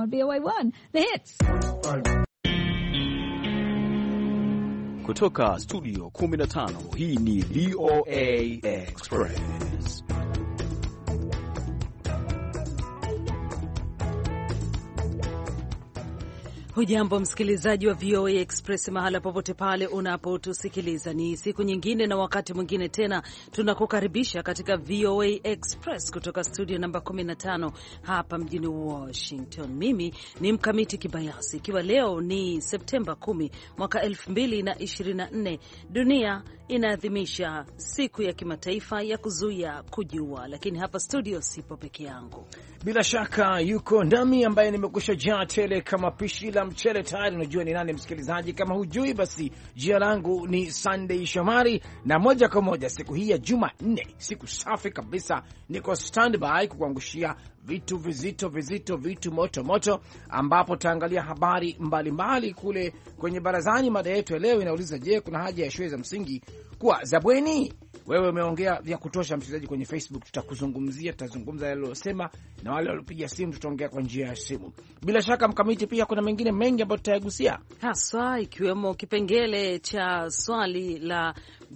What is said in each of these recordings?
on VOA1 The Hits. Kutoka studio 15, hii ni VOA Express. Hujambo msikilizaji wa VOA Express mahala popote pale unapotusikiliza. Ni siku nyingine na wakati mwingine tena tunakukaribisha katika VOA Express kutoka studio namba 15 hapa mjini Washington. Mimi ni Mkamiti Kibayasi, ikiwa leo ni Septemba 10 mwaka 2024. Dunia inaadhimisha siku ya kimataifa ya kuzuia kujiua, lakini hapa studio sipo peke yangu. Bila shaka yuko nami ambaye nimekusha jaa tele kama pishi la mchele tayari. Unajua ni nani msikilizaji? Kama hujui basi jina langu ni Sunday Shomari, na moja kwa moja siku hii ya Jumanne, siku safi kabisa, niko standby kukuangushia vitu vizito, vitu moto moto, ambapo taangalia habari mbalimbali kule kwenye barazani. Mada yetu ya leo inauliza, je, kuna haja ya shule za msingi kuwa za bweni? Wewe umeongea vya kutosha msikilizaji kwenye Facebook, tutakuzungumzia, tutazungumza yale aliyosema, na wale waliopiga simu tutaongea kwa njia ya simu. Bila shaka Mkamiti, pia kuna mengine mengi ambayo tutayagusia haswa, ikiwemo kipengele cha swali la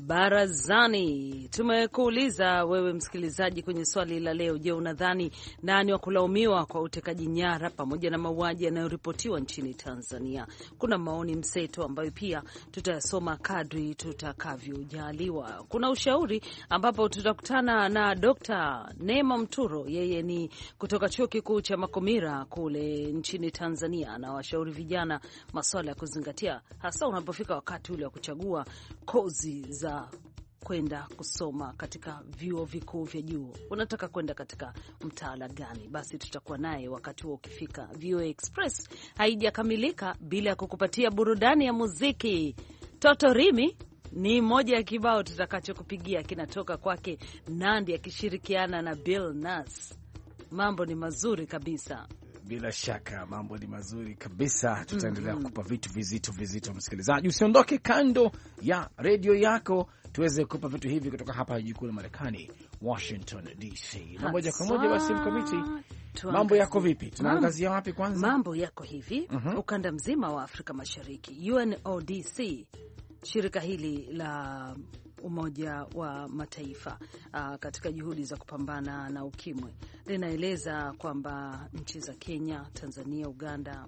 barazani. Tumekuuliza wewe msikilizaji kwenye swali la leo, je, unadhani nani wa kulaumiwa kwa utekaji nyara pamoja na mauaji yanayoripotiwa nchini Tanzania? Kuna maoni mseto ambayo pia tutayasoma kadri tutakavyojaliwa. Kuna ushauri ambapo tutakutana na Dr. Neema Mturo, yeye ni kutoka Chuo Kikuu cha Makumira kule nchini Tanzania, na washauri vijana masuala ya kuzingatia hasa unapofika wakati ule wa kuchagua kozi za kwenda kusoma katika vyuo vikuu vya juu. Unataka kwenda katika mtaala gani? Basi tutakuwa naye wakati huo ukifika. VOA Express haijakamilika bila ya kukupatia burudani ya muziki. Toto Rimi ni moja ya kibao tutakachokupigia, kinatoka kwake Nandi akishirikiana na Bill Nass. Mambo ni mazuri kabisa. Bila shaka mambo ni mazuri kabisa. Tutaendelea kukupa vitu vizito msikilizaji. Usiondoke kando ya redio yako, tuweze kukupa vitu hivi kutoka hapa jiji kuu la Marekani, Washington DC. Na moja kwa moja basi Mkamiti, mambo yako vipi? Tunaangazia wapi kwanza? Mambo yako hivi, ukanda mzima wa Afrika Mashariki, UNODC, shirika hili la Umoja wa Mataifa katika juhudi za kupambana na ukimwi, linaeleza kwamba nchi za Kenya, Tanzania, Uganda,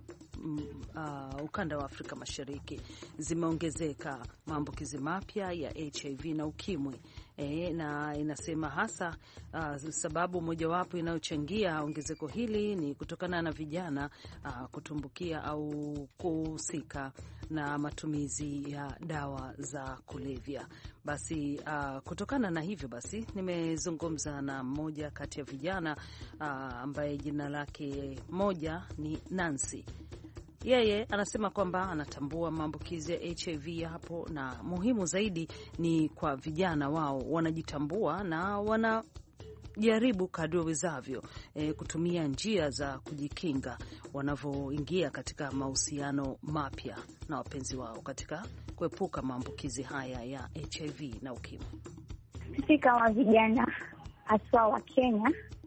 ukanda wa Afrika Mashariki zimeongezeka maambukizi mapya ya HIV na ukimwi. Na inasema hasa sababu mojawapo inayochangia ongezeko hili ni kutokana na vijana kutumbukia au kuhusika na matumizi ya dawa za kulevya. Basi kutokana na hivyo basi nimezungumza na mmoja kati ya vijana ambaye jina lake moja ni Nancy. Yeye anasema kwamba anatambua maambukizi ya HIV hapo, na muhimu zaidi ni kwa vijana wao wanajitambua na wanajaribu kadri wawezavyo kutumia njia za kujikinga wanavyoingia katika mahusiano mapya na wapenzi wao katika kuepuka maambukizi haya ya HIV na ukimwi. Sisi kama vijana haswa wa Kenya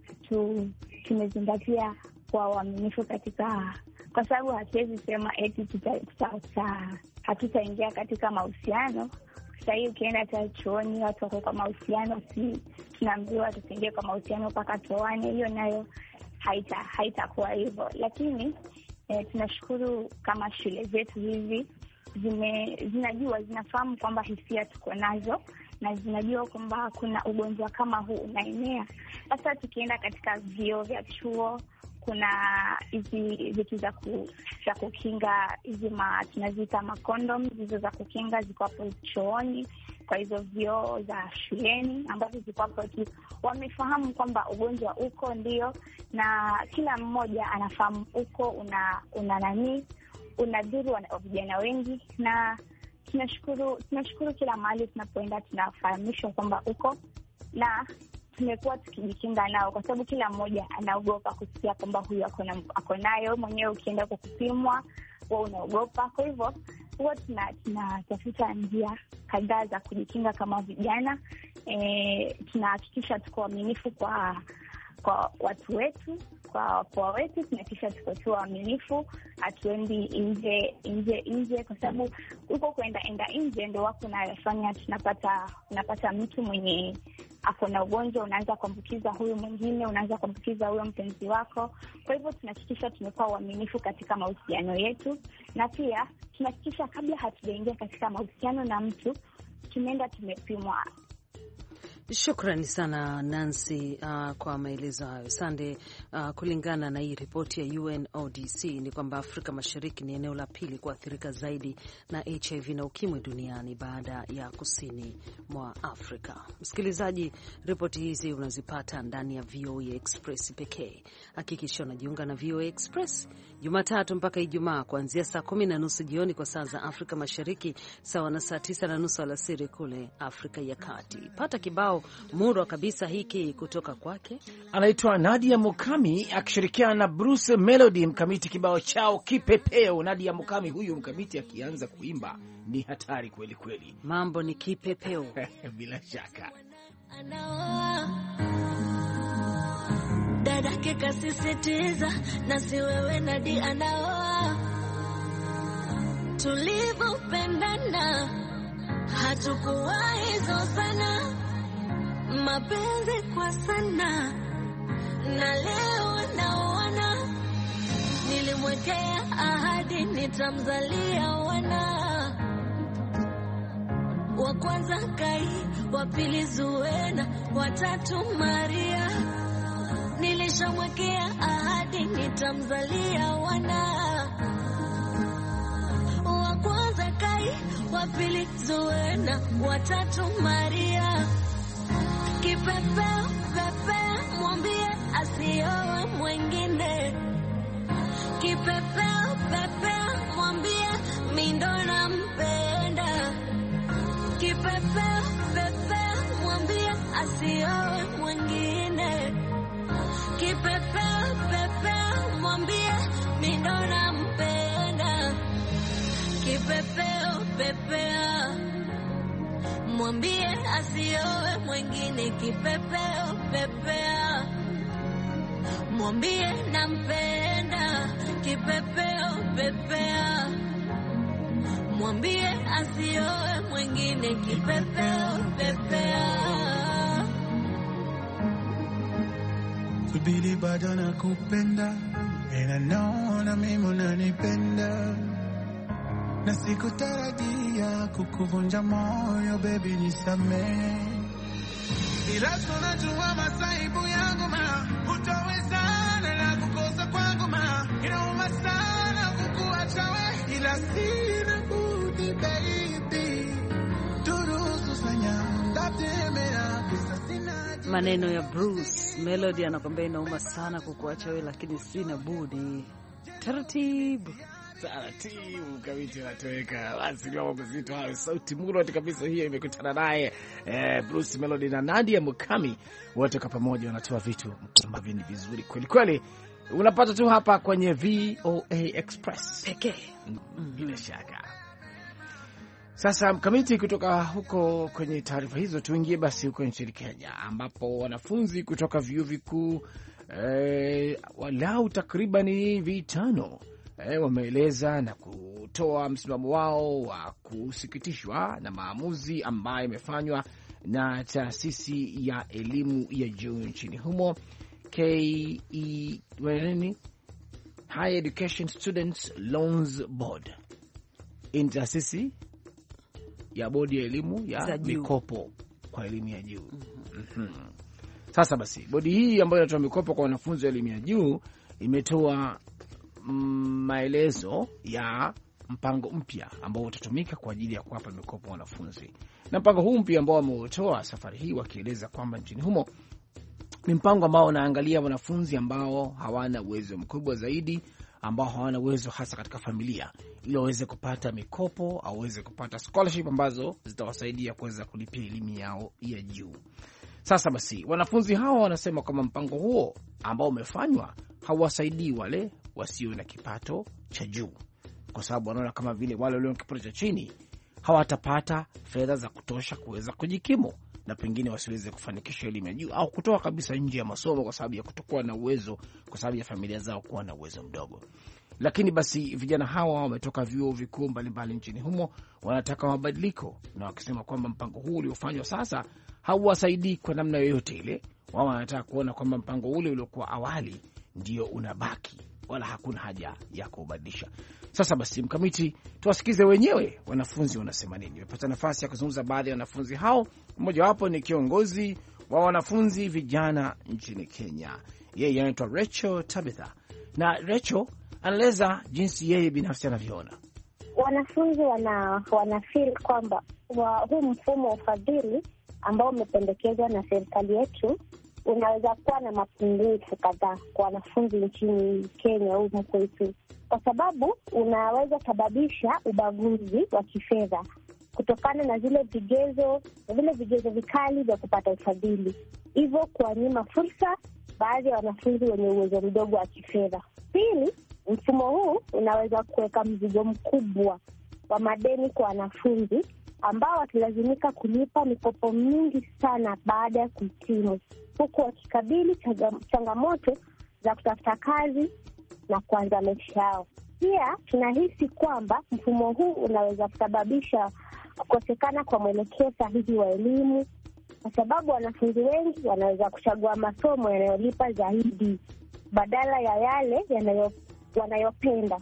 tumezingatia kwa uaminifu katika, kwa sababu hatuwezi sema eti hatutaingia katika mahusiano. Sasa hivi ukienda hata chuoni watu wako kwa mahusiano, si tunaambiwa tusiingie kwa mahusiano mpaka tuoane. Hiyo nayo haitakuwa hivyo, lakini tunashukuru kama shule zetu hizi zinafahamu kwamba hisia tuko nazo na zinajua kwamba kuna ugonjwa kama huu unaenea. Sasa tukienda katika vyuo vya chuo, kuna hizi vitu za kukinga, hizi tunaziita makondoms, hizo za kukinga ziko hapo chuoni, kwa hizo vyuo za shuleni ambazo ziko hapo. Wamefahamu kwamba ugonjwa uko ndio, na kila mmoja anafahamu uko unadhuru vijana wengi, na tunashukuru kila mahali tunapoenda tunafahamishwa kwamba uko, na tumekuwa tukijikinga nao, kwa sababu kila mmoja anaogopa kusikia kwamba huyu ako nayo. Mwenyewe ukienda kwa kupimwa wewe unaogopa. Kwa hivyo huwa tunatafuta njia kadhaa za kujikinga kama vijana. Tunahakikisha tuko waaminifu kwa watu wetu, kwa wapoa wetu, tunahakikisha tuko tu waaminifu, hatuendi nje kwa sababu huko kwenda nje ndio wako nayofanya tunapata mtu mwenye ako na ugonjwa, unaanza kuambukiza huyu mwingine, unaanza kuambukiza huyo mpenzi wako. Kwa hivyo tunahakikisha tumekuwa waaminifu katika mahusiano yetu, na pia tunahakikisha kabla hatujaingia katika mahusiano na mtu tumeenda tumepimwa. Shukrani sana Nancy kwa maelezo hayo. Sande, kulingana na hii ripoti ya UNODC ni kwamba Afrika Mashariki ni eneo la pili kuathirika zaidi na HIV na ukimwi duniani baada ya kusini mwa Afrika. Msikilizaji, ripoti hizi unazipata ndani ya VOA Express pekee. Hakikisha unajiunga na VOA Express Jumatatu mpaka Ijumaa kuanzia saa 10:30 jioni kwa saa za Afrika Mashariki, sawa na saa 9:30 alasiri kule Afrika ya Kati. Pata kibao murwa kabisa hiki kutoka kwake, anaitwa Nadia Mukami akishirikiana na Bruce Melody, mkamiti kibao chao Kipepeo. Nadia Mukami huyu mkamiti akianza kuimba ni hatari kweli kweli, mambo ni kipepeo. Bila shaka dadake kasisitiza, na si wewe Nadi anaoa, tulivyopendana hatukuwa hizo sana, mapenzi kwa sana, na leo naona nilimwekea ahadi nitamzalia wana, wa kwanza Kai, wa pili Zuena, wa tatu Maria, nilishamwekea ahadi nitamzalia wana, wa kwanza Kai, wa pili Zuena, wa tatu Maria. Kipepeo pepea, mwambie asiowe mwingine. Kipepeo pepea, mwambie mimi ndo nampenda. Kipepeo pepea, mwambie asiowe mwingine. Kipepeo pepea, mwambie mimi ndo nampenda. Kipepeo pepea, mwambie asiowe mwingine. Kipepeo pepea, mwambie nampenda. Kipepeo pepea, mwambie asiowe mwingine. Kipepeo pepea. Subiri bado nakupenda, and I know na mimi unanipenda, na sikutarajia kukuvunja moyo baby, nisamehe. Ila tunajua masaibu yangu ma, utawezana na kukosa kwangu ma, inauma sana kukuacha we, ila sina budi baby, turuhusu sanya ndatemea kisa sina. Maneno ya Bruce Melody anakwambia inauma sana kukuacha we, lakini sina budi. Taratibu kawiti natoweka. Basi ni mambo mazito hayo, sauti murwati kabisa hiyo imekutana naye Bruce Melody na Nadia Mukami, wote kwa pamoja wanatoa vitu ambavyo ni vizuri kweli kweli. Unapata tu hapa kwenye VOA Express pekee. Bila shaka. Sasa mkamiti, kutoka huko kwenye taarifa hizo tuingie basi huko nchini Kenya, ambapo wanafunzi kutoka vyuo vikuu walau takribani 5 wameeleza na kutoa msimamo wao wa kusikitishwa na maamuzi ambayo imefanywa na taasisi ya elimu ya juu nchini humo Higher Education Students Loans Board. Ni taasisi ya bodi ya elimu ya mikopo kwa elimu ya juu. Sasa basi, bodi hii ambayo inatoa mikopo kwa wanafunzi wa elimu ya juu imetoa maelezo ya mpango mpya ambao utatumika kwa ajili ya kuwapa mikopo wanafunzi. Na mpango huu mpya ambao wameutoa safari hii, wakieleza kwamba nchini humo ni mpango ambao unaangalia wanafunzi ambao hawana uwezo mkubwa zaidi, ambao hawana uwezo hasa katika familia, ili waweze kupata mikopo au waweze kupata scholarship ambazo zitawasaidia kuweza kulipia elimu yao ya juu. Sasa basi, wanafunzi hao wanasema kwamba mpango huo ambao umefanywa hawasaidii wale wasio na kipato cha juu, kwa sababu wanaona kama vile wale walio na kipato cha chini hawatapata fedha za kutosha kuweza kujikimu, na pengine wasiweze kufanikisha elimu ya juu au kutoka kabisa nje ya masomo kwa sababu ya kutokuwa na uwezo, kwa sababu ya familia zao kuwa na uwezo mdogo. Lakini basi vijana hawa wametoka vyuo vikuu mbalimbali nchini humo, wanataka mabadiliko, na wakisema kwamba mpango huu uliofanywa sasa hauwasaidii kwa namna yoyote ile. Wao wanataka kuona kwamba mpango ule uliokuwa awali ndio unabaki, wala hakuna haja ya kubadilisha. Sasa basi, Mkamiti, tuwasikize wenyewe wanafunzi wanasema nini. Nimepata nafasi ya kuzungumza baadhi ya wanafunzi hao. Mmoja wapo ni kiongozi wa wanafunzi vijana nchini Kenya. Yeye anaitwa Rachel Tabitha, na Rachel anaeleza jinsi yeye binafsi anavyoona. Wanafunzi wana feel kwamba huu mfumo wa ufadhili ambao umependekezwa na serikali yetu unaweza kuwa na mapungufu kadhaa kwa wanafunzi nchini Kenya huko kwetu, kwa sababu unaweza sababisha ubaguzi wa kifedha kutokana na vile vigezo vikali vya kupata ufadhili, hivyo kuwanyima fursa baadhi ya wanafunzi wenye uwezo mdogo wa kifedha. Pili, mfumo huu unaweza kuweka mzigo mkubwa wa madeni kwa wanafunzi ambao watalazimika kulipa mikopo mingi sana baada ya kuhitimu, huku wakikabili changamoto za kutafuta kazi na kuanza maisha yao. Pia tunahisi kwamba mfumo huu unaweza kusababisha kukosekana kwa mwelekeo sahihi wa elimu, kwa sababu wanafunzi wengi wanaweza kuchagua masomo yanayolipa zaidi badala ya yale wanayopenda.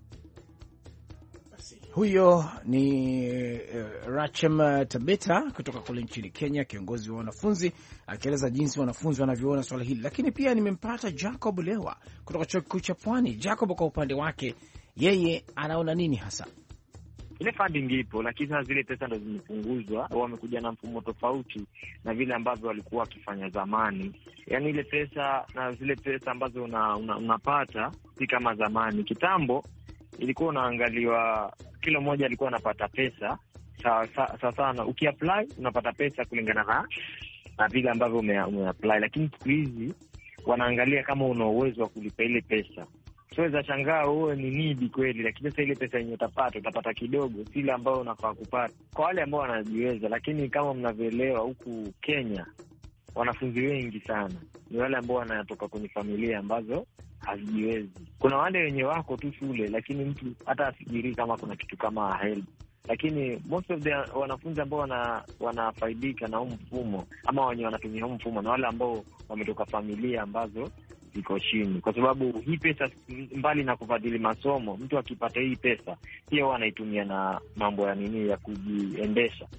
Huyo ni Rachel Tabitha kutoka kule nchini Kenya, kiongozi wa wanafunzi, akieleza jinsi wanafunzi wanavyoona swala hili. Lakini pia nimempata Jacob Lewa kutoka chuo kikuu cha Pwani. Jacob, kwa upande wake, yeye anaona nini hasa? Ile funding ipo, lakini sasa zile pesa ndo zimepunguzwa. Wamekuja na mfumo tofauti na vile ambavyo walikuwa wakifanya zamani. Yaani ile pesa na zile pesa ambazo unapata si kama zamani. Kitambo ilikuwa unaangaliwa, kila mmoja alikuwa anapata pesa sawa sana. Ukiapply unapata pesa kulingana na vile ambavyo umeapply, lakini siku hizi wanaangalia kama una uwezo wa kulipa ile pesa. Siweza shangaa wewe ni nidi kweli, lakini sasa ile pesa yenye utapata kidogo, si ile ambayo unafaa kupata kwa wale ambao wanajiweza. Lakini kama mnavyoelewa, huku Kenya wanafunzi wengi sana ni wale ambao wanatoka kwenye familia ambazo hazijiwezi. Kuna wale wenye wako tu shule, lakini mtu hata afikiri kama kuna kitu kama help. Lakini most of the wanafunzi ambao wanafaidika na huu mfumo ama wenye wanatumia huu mfumo na wale ambao wametoka familia ambazo ziko chini, kwa sababu hii pesa mbali na kufadhili masomo, mtu akipata hii pesa pia wanaitumia na mambo ya ya kujiendesha.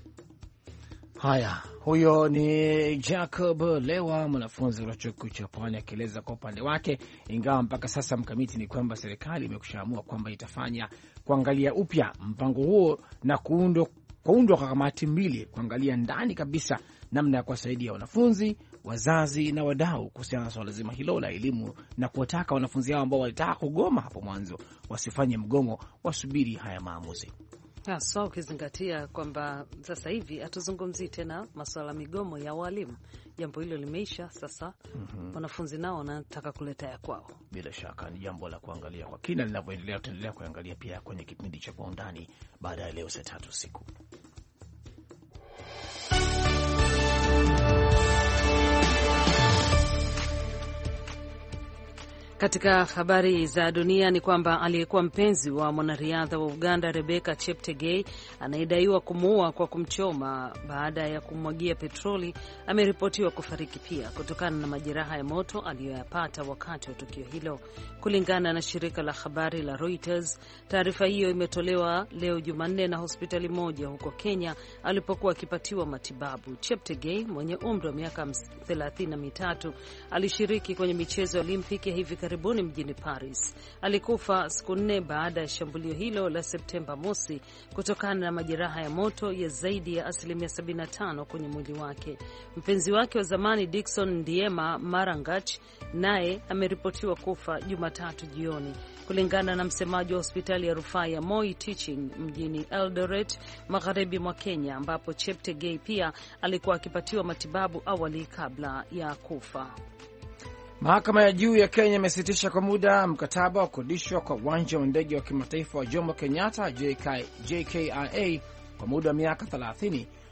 Haya, huyo ni Jacob Lewa, mwanafunzi wa chuo kikuu cha Pwani, akieleza kwa upande wake. Ingawa mpaka sasa, Mkamiti, ni kwamba serikali imekushaamua kwamba itafanya kuangalia upya mpango huo na kuundwa kwa kamati mbili kuangalia ndani kabisa namna ya kuwasaidia wanafunzi, wazazi na wadau kuhusiana na swala zima hilo la elimu, na kuwataka wanafunzi hao ambao walitaka kugoma hapo mwanzo wasifanye mgomo, wasubiri haya maamuzi. So ukizingatia kwamba sasa hivi hatuzungumzii tena masuala migomo ya walimu, jambo hilo limeisha sasa. Wanafunzi nao wanataka kuleta ya kwao. Bila shaka ni jambo la kuangalia kwa kina linavyoendelea. Tutaendelea kuangalia pia kwenye kipindi cha Kwa Undani baada ya leo saa 3 usiku. Katika habari za dunia ni kwamba aliyekuwa mpenzi wa mwanariadha wa Uganda Rebecca Cheptegei anayedaiwa kumuua kwa kumchoma baada ya kumwagia petroli ameripotiwa kufariki pia kutokana na majeraha ya moto aliyoyapata wakati wa tukio hilo, kulingana na shirika la habari la Reuters. Taarifa hiyo imetolewa leo Jumanne na hospitali moja huko Kenya alipokuwa akipatiwa matibabu. Cheptegei mwenye umri wa miaka 33 alishiriki kwenye michezo ya Olimpiki hivi karibuni mjini Paris. Alikufa siku 4 baada ya shambulio hilo la Septemba mosi kutokana na majeraha ya moto ya zaidi ya 75% kwenye mwili wake. Mpenzi wake wa zamani Dickson Ndiema Marangach naye ameripotiwa kufa Jumatatu jioni, kulingana na msemaji wa hospitali ya rufaa ya Moi Teaching mjini Eldoret, magharibi mwa Kenya, ambapo Cheptegei pia alikuwa akipatiwa matibabu awali kabla ya kufa. Mahakama ya juu ya Kenya imesitisha kwa muda mkataba wa kukodishwa kwa uwanja wa ndege wa kimataifa wa Jomo Kenyatta JKIA kwa muda wa miaka 30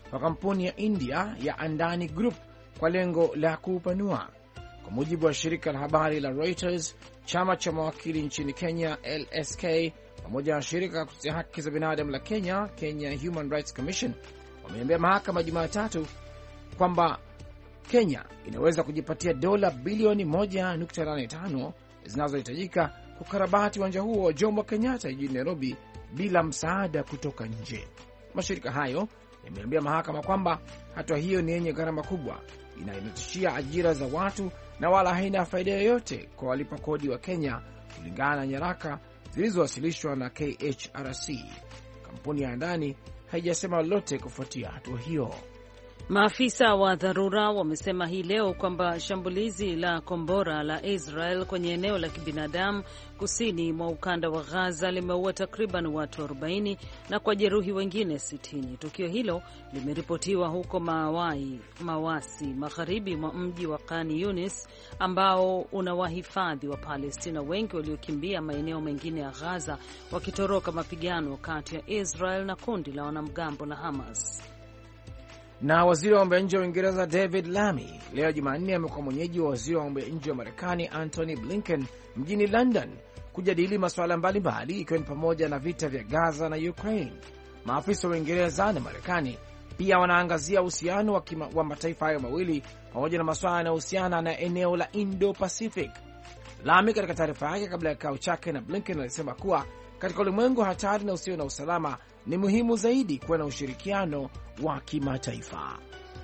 kwa kampuni ya India ya Andani Group kwa lengo la kuupanua. Kwa mujibu wa shirika la habari la Reuters, chama cha mawakili nchini Kenya LSK pamoja na shirika la kutetea haki za binadamu la Kenya, Kenya Human Rights Commission, wameambia mahakama Jumatatu kwamba Kenya inaweza kujipatia dola bilioni 1.85 zinazohitajika kukarabati uwanja huo wa Jomo Kenyatta jijini Nairobi bila msaada kutoka nje. Mashirika hayo yameambia mahakama kwamba hatua hiyo ni yenye gharama kubwa, inayotishia ajira za watu na wala haina faida yoyote kwa walipa kodi wa Kenya, kulingana na nyaraka zilizowasilishwa na KHRC. Kampuni ya ndani haijasema lolote kufuatia hatua hiyo. Maafisa wa dharura wamesema hii leo kwamba shambulizi la kombora la Israel kwenye eneo la kibinadamu kusini mwa ukanda wa Gaza limeua takriban watu 40 na kwa jeruhi wengine 60. Tukio hilo limeripotiwa huko Mawasi, magharibi mwa mji wa Khan Yunis, ambao unawahifadhi wa Palestina wengi waliokimbia maeneo mengine ya Gaza wakitoroka mapigano kati ya Israel na kundi la wanamgambo la Hamas. Na waziri wa mambo ya nje wa Uingereza David Lammy leo Jumanne amekuwa mwenyeji wa waziri wa mambo ya nje wa Marekani Antony Blinken mjini London kujadili masuala mbalimbali ikiwa ni pamoja na vita vya Gaza na Ukraine. Maafisa wa Uingereza na Marekani pia wanaangazia uhusiano wa mataifa hayo mawili pamoja na masuala yanayohusiana na eneo la Indo-Pacific. Lammy katika taarifa yake kabla ya kikao chake na Blinken alisema kuwa katika ulimwengu hatari na usio na usalama ni muhimu zaidi kuwa na ushirikiano wa kimataifa.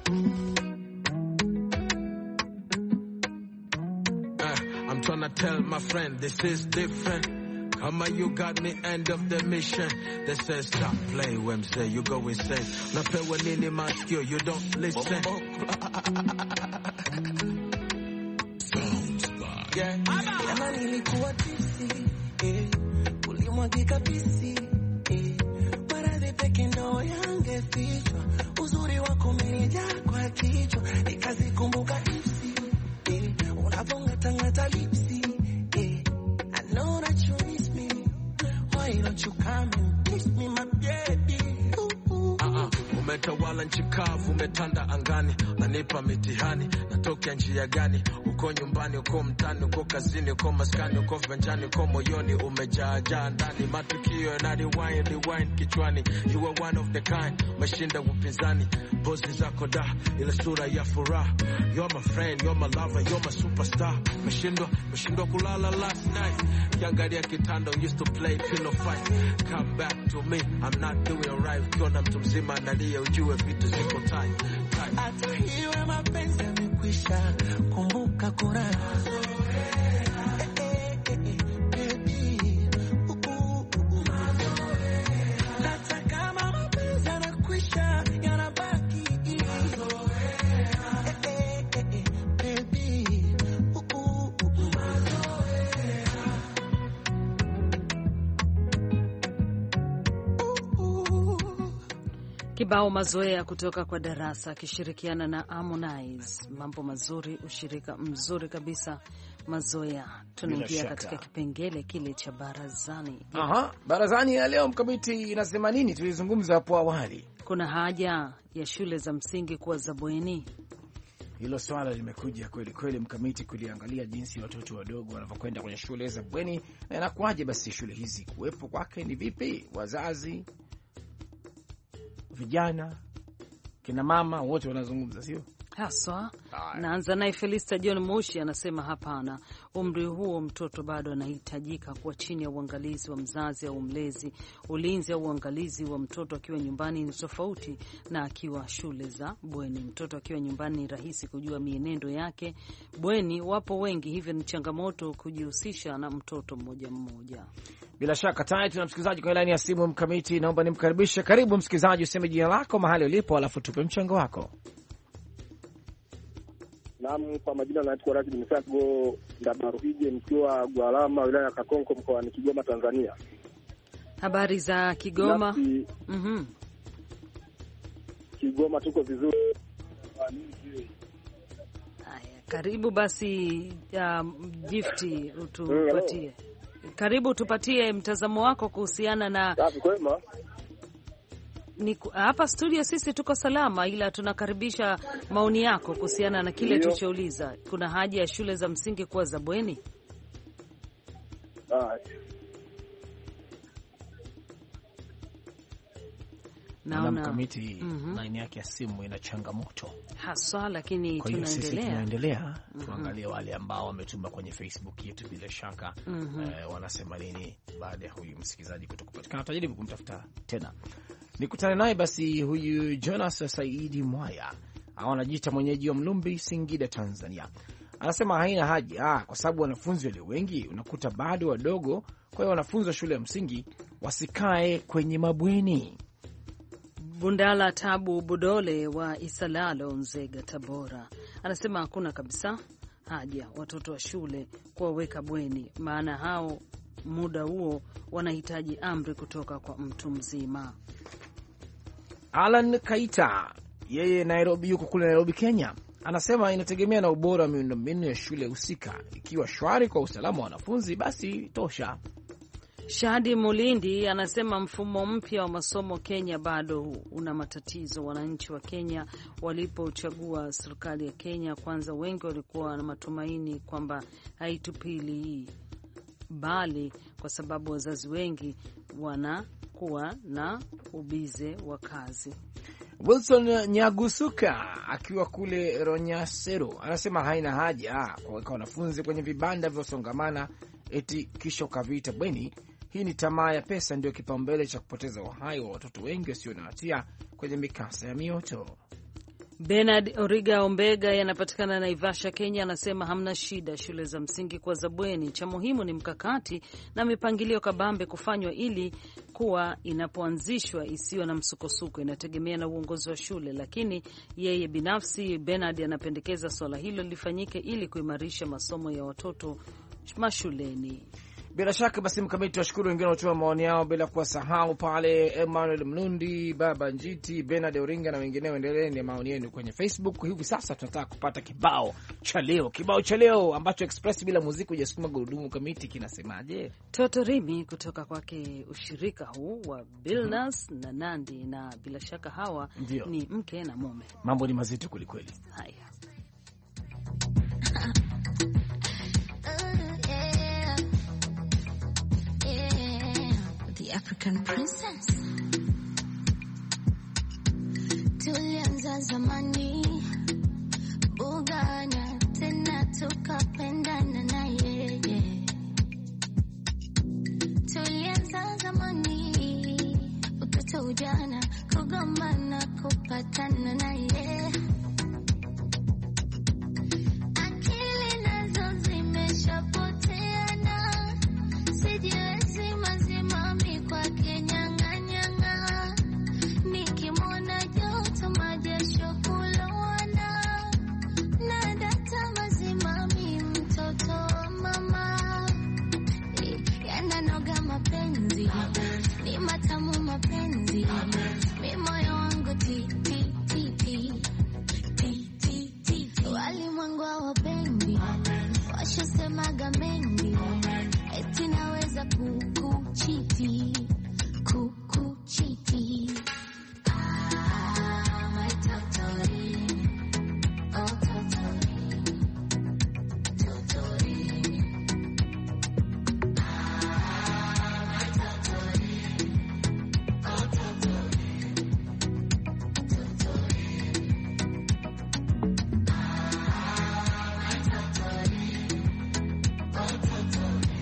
I'm trying to tell my friend this is different. Kama you got me end of the mission. They say stop play when say you go insane. Napewa nini masikio you don't listen. Sounds bad. Yeah. Jana nilikuwa tipsy. Ulimwagika pisi. Maradhi peke ndo yangefichwa. Uzuri wako umenijaa kwa kichwa. Nikazikumbuka ipsi. Unavongatangata lipsi. I know that you miss me. Why don't you come and kiss me my baby? Umetawala nchi kavu, umetanda angani, unanipa mitihani, natokea njia gani? Uko nyumbani, uko mtani, uko kazini, uko maskani, uko venjani, uko moyoni, umejaa ndani, matukio na rewind kichwani. You are one of the kind, mashinda upinzani, pozi zako da, ile sura ya furaha. You're my friend, you're my lover, you're my superstar. Meshindwa kulala last night, kiangalia kitanda, used to play pillow fight. Come back to me, I'm not doing right. Ukiona mtu mzima analia ujue vitu ziko tight. Hata hiyo mapenzi yamekwisha, kumbuka Qur'an. Kibao mazoea kutoka kwa Darasa akishirikiana na Harmonize. Mambo mazuri, ushirika mzuri kabisa. Mazoea. Tunaingia katika kipengele kile cha barazani. Barazani ya leo Mkamiti inasema nini? Tulizungumza hapo awali. Kuna haja ya shule za msingi kuwa za bweni? Hilo swala limekuja kweli kweli Mkamiti, kuliangalia jinsi watoto wadogo wanavyokwenda kwenye shule za bweni na inakuaje basi shule hizi kuwepo kwake ni vipi? Wazazi, vijana, kina mama wote wanazungumza, sio? Haswa. Naanza naye Felista John Moshi anasema hapana, umri huo mtoto bado anahitajika kuwa chini ya uangalizi wa mzazi au mlezi. Ulinzi au uangalizi wa mtoto akiwa nyumbani ni tofauti na akiwa shule za bweni. Mtoto akiwa nyumbani ni rahisi kujua mienendo yake. Bweni wapo wengi, hivyo ni changamoto kujihusisha na mtoto mmoja mmoja. Bila shaka tayari tuna msikilizaji kwa laini ya simu Mkamiti, naomba nimkaribishe. Karibu msikilizaji, useme jina lako, mahali ulipo, alafu tupe mchango wako. Naam, kwa majina naitwa Rashid Msago Ndamaruhije, mkiwa Gwalama, wilaya ya Kakonko, mkoani Kigoma, Tanzania. Habari za Kigoma? Kigoma tuko vizuri. Haya, karibu basi Gifti utupatie. Karibu tupatie mtazamo wako kuhusiana na hapa studio sisi tuko salama, ila tunakaribisha maoni yako kuhusiana na kile tulichouliza. Kuna haja ya shule za msingi kuwa za bweni? Naona mkamiti line yake ya simu ina changamoto haswa, lakini tunaendelea tuangalie wale ambao wametuma kwenye Facebook yetu. Bila shaka wanasema nini baada ya huyu msikilizaji kutokupatikana. Tutajaribu kumtafuta tena nikutane naye. Basi huyu Jonas Saidi Mwaya anajiita mwenyeji wa Mlumbi, Singida, Tanzania, anasema haina haja kwa sababu wanafunzi walio wengi unakuta bado wadogo, kwa hiyo wanafunzi wa shule ya msingi wasikae kwenye mabweni. Bundala Tabu Budole wa Isalalo, Nzega, Tabora, anasema hakuna kabisa haja watoto wa shule kuwaweka bweni, maana hao muda huo wanahitaji amri kutoka kwa mtu mzima. Alan Kaita, yeye Nairobi, yuko kule Nairobi, Kenya, anasema inategemea na ubora wa miundombinu ya shule husika. Ikiwa shwari kwa usalama wa wanafunzi, basi tosha. Shadi Mulindi anasema mfumo mpya wa masomo Kenya bado una matatizo. Wananchi wa Kenya walipochagua serikali ya Kenya, kwanza wengi walikuwa na matumaini kwamba haitupili, bali kwa sababu wazazi wengi wanakuwa na ubize wa kazi. Wilson Nyagusuka akiwa kule Ronyasero anasema haina haja kuweka wanafunzi kwenye vibanda vyosongamana eti kisha ukavita bweni. Hii ni tamaa ya pesa, ndio kipaumbele cha kupoteza uhai wa watoto wengi wasio na hatia kwenye mikasa ya mioto. Bernard Origa Ombega yanapatikana Naivasha, Kenya, anasema hamna shida shule za msingi kwa za bweni. Cha muhimu ni mkakati na mipangilio kabambe kufanywa ili kuwa inapoanzishwa isiyo na msukosuko. Inategemea na uongozi wa shule, lakini yeye binafsi Bernard anapendekeza swala hilo lifanyike ili kuimarisha masomo ya watoto mashuleni. Bila shaka basi mkamiti, washukuru wengine watoa maoni yao, bila kuwasahau pale Emmanuel Mnundi, Baba Njiti, Bernard Oringa na wengineo. Endeleeni na maoni yenu kwenye Facebook. Hivi sasa tunataka kupata kibao cha leo ambacho Express bila muziki hujasukuma gurudumu. Kamiti, kinasemaje? Totorimi kutoka kwake ushirika huu wa Billnas na Nandi, na bila shaka hawa ni mke na mume. Mambo ni mazito kwelikweli. Haya. African princess. Tulianza zamani bugana, tena tukapendana na yeye. Tulianza zamani utoto, ujana, kugombana, kupatana na yeye. Akili nazo zimeshapoteana, sijiwezi mazima kwa kenyang'anyang'a. Nikimwona joto majesho kulowana, na data mazima mtoto wa mama. Yananoga mapenzi, ni matamu mapenzi, mi moyo wangu ti ti ti ti ti ti ti. Walimwengu hawapendi, washasemaga mengi, eti naweza kukuchiti. My totori, oh totori, totori. My totori, oh totori, totori. My totori, oh totori.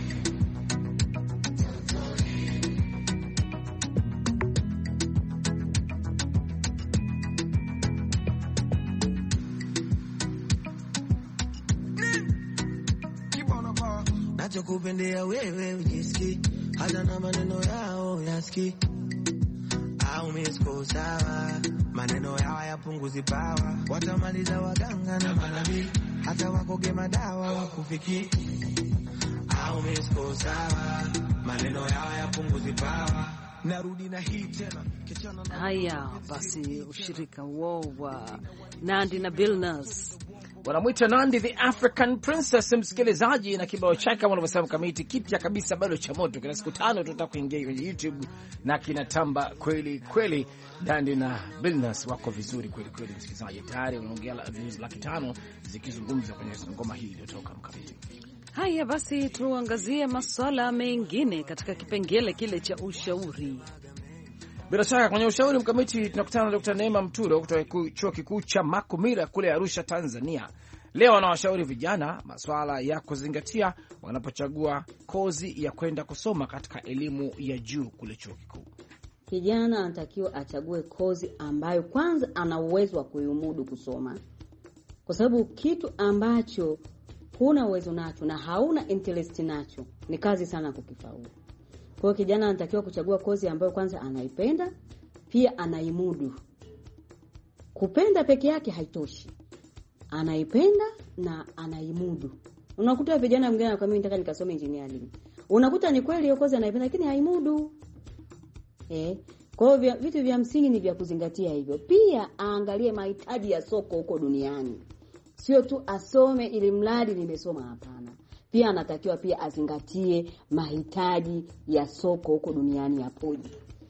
Nachokupendea wewe ujiski, hata na maneno yao yaski. Au misko sawa, maneno yao yapunguzi pawa. Watamaliza waganga na manabii, hata wakoge madawa wakufiki. Au misko sawa, maneno yao yapunguzi pawa. Narudi na hii tena. Haya basi, ushirika huo wa Nandi na Billnas wanamwita Nandi the African Princess, msikilizaji, na kibao chake kama unavyosema Mkamiti, kipya kabisa, bado cha moto. Kina siku 5 tutataka kuingia kwenye YouTube na kinatamba kweli kweli. Nandi na Billnass wako vizuri kweli kweli, msikilizaji, tayari wanaongea views 500 zikizungumza kwenye ngoma hii iliyotoka Mkamiti. Haya basi, tuangazie masuala mengine katika kipengele kile cha ushauri. Bila shaka kwenye ushauri Mkamiti tunakutana na Dr. Neema Mturo kutoka chuo kikuu cha Makumira kule Arusha, Tanzania. Leo anawashauri vijana masuala ya kuzingatia wanapochagua kozi ya kwenda kusoma katika elimu ya juu kule chuo kikuu. Kijana anatakiwa achague kozi ambayo kwanza ana uwezo wa kuimudu kusoma, kwa sababu kitu ambacho huna uwezo nacho na hauna interest nacho ni kazi sana kukifaulu. Kwa hiyo kijana anatakiwa kuchagua kozi ambayo kwanza anaipenda, pia anaimudu. Kupenda peke yake haitoshi, anaipenda na anaimudu. Unakuta vijana wengine wanakuambia mimi nataka nikasome engineering, unakuta ni kweli hiyo kozi anaipenda lakini haimudu. Kwa hiyo vitu vya msingi ni vya kuzingatia hivyo. Pia aangalie mahitaji ya soko huko duniani, sio tu asome ili mradi nimesoma, hapana. Pia anatakiwa pia azingatie mahitaji ya soko huko duniani yapoje.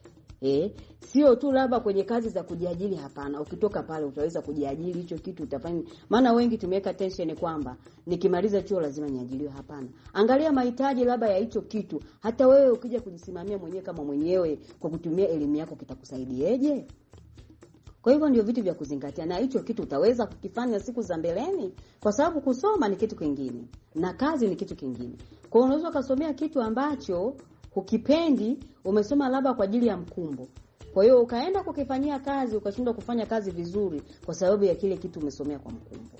Sio tu labda kwenye kazi za kujiajiri, hapana. Ukitoka pale utaweza kujiajiri, hicho kitu utafanya. Maana wengi tumeweka tension kwamba nikimaliza chuo lazima niajiriwe, hapana. Angalia mahitaji labda ya hicho kitu. Hata wewe ukija kujisimamia mwenyewe kama mwenyewe kwa kutumia elimu yako kitakusaidieje? Kwa hivyo ndio vitu vya kuzingatia, na hicho kitu utaweza kukifanya siku za mbeleni, kwa sababu kusoma ni kitu kingine na kazi ni kitu kingine. Kwa hiyo unaweza kusomea kitu ambacho hukipendi, umesoma labda kwa ajili ya mkumbo. Kwa hiyo ukaenda kukifanyia kazi ukashindwa kufanya kazi vizuri kwa sababu ya kile kitu umesomea kwa mkumbo.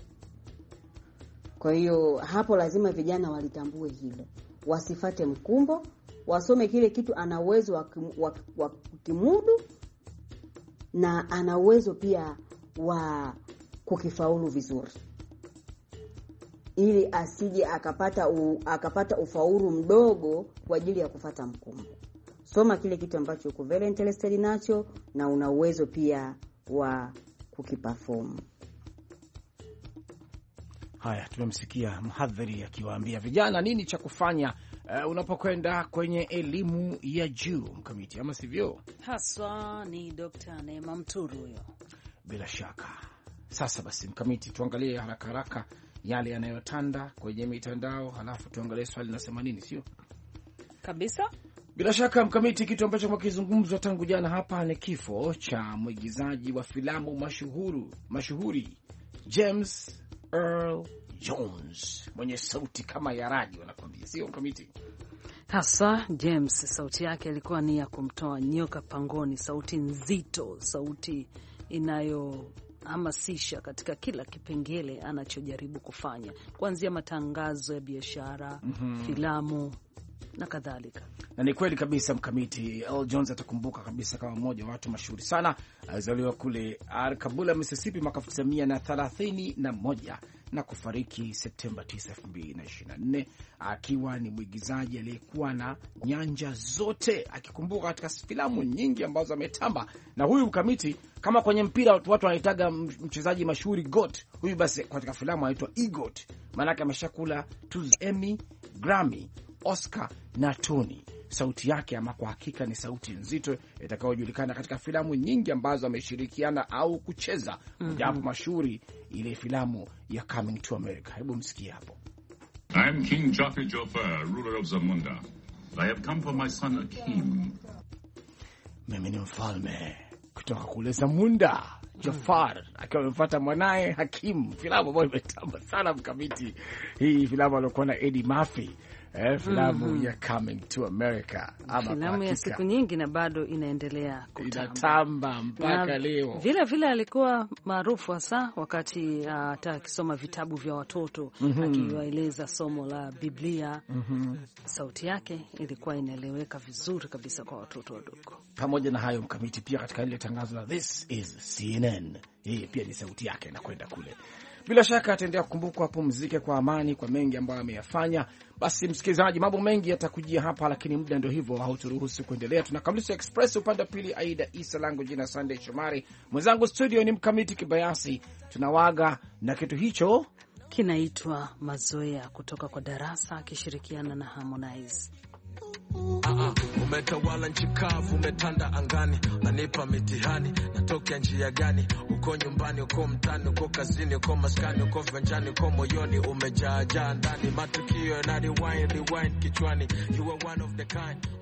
Kwa hiyo hapo lazima vijana walitambue hilo. Wasifate mkumbo, wasome kile kitu ana uwezo wa kukimudu na ana uwezo pia wa kukifaulu vizuri, ili asije akapata ufaulu mdogo kwa ajili ya kufata mkumbo. Soma kile kitu ambacho uko very interested nacho na una uwezo pia wa kukiperform. Haya, tumemsikia mhadhiri akiwaambia vijana nini cha kufanya unapokwenda kwenye elimu ya juu, Mkamiti, ama sivyo? Haswa ni Dr. Neema Mturo huyo. Bila shaka. Sasa basi Mkamiti, tuangalie haraka haraka yale yanayotanda kwenye mitandao, halafu tuangalie swali linasema nini, sio? Kabisa. Bila shaka Mkamiti, kitu ambacho kimezungumzwa tangu jana hapa ni kifo cha mwigizaji wa filamu mashuhuri James Earl Jones, mwenye sauti kama ya radi wanakwambia, sio Mkamiti? Hasa James, sauti yake ilikuwa ni ya kumtoa nyoka pangoni, sauti nzito, sauti inayohamasisha katika kila kipengele anachojaribu kufanya, kuanzia matangazo ya biashara, filamu na kadhalika. Na ni kweli kabisa Mkamiti, Earl Jones atakumbuka kabisa kama mmoja wa watu mashuhuri sana. Alizaliwa kule Arkabula, Mississippi mwaka 1931 na kufariki Septemba 9, 2024, akiwa ni mwigizaji aliyekuwa na nyanja zote, akikumbuka katika filamu nyingi ambazo ametamba. Na huyu Mkamiti, kama kwenye mpira watu wanaitaga mchezaji mashuhuri GOAT, huyu basi katika filamu anaitwa EGOT, maana yake ameshakula tuzo Emmy, Grammy, Oscar na Tony. Sauti yake ama kwa hakika ni sauti nzito itakayojulikana katika filamu nyingi ambazo ameshirikiana au kucheza. Japo mashuhuri ile filamu ya Coming to America. Hebu msikie hapo. I am King Jaffe Joffer, ruler of Zamunda. I have come for my son Akim. Mimi ni mfalme kutoka kule Zamunda. Jafar akiwa amefuata mwanae Hakim. Filamu ambayo imetamba sana Mkamiti. Hii filamu alikuwa na Eddie Murphy. Filamu ya Coming to America. Filamu ya siku nyingi na bado inaendelea kutamba mpaka leo. Vile alikuwa maarufu hasa wakati akisoma vitabu vya watoto, akiwaeleza somo la Biblia. Sauti yake ilikuwa inaeleweka vizuri kabisa kwa watoto wadogo. Pamoja na hayo Mkamiti, pia katika ile tangazo la This is CNN, hii pia ni sauti yake inakwenda kule. Bila shaka ataendelea kukumbukwa, apumzike kwa amani kwa mengi ambayo ameyafanya. Basi msikilizaji, mambo mengi yatakujia hapa, lakini muda ndio hivyo, hauturuhusu kuendelea. Tunakamilisha Express upande wa pili. Aida Isa, langu jina Sunday Shomari, mwenzangu studio ni Mkamiti Kibayasi. Tunawaga na kitu hicho kinaitwa Mazoea kutoka kwa Darasa akishirikiana na Harmonize. Umetawala nchi kavu, umetanda angani, nanipa mitihani, natokea njia gani? Uko nyumbani, uko mtani, uko kazini, uko maskani, uko venjani, uko moyoni, umejaa ndani, matukio na rewind kichwani. You are one of the kind.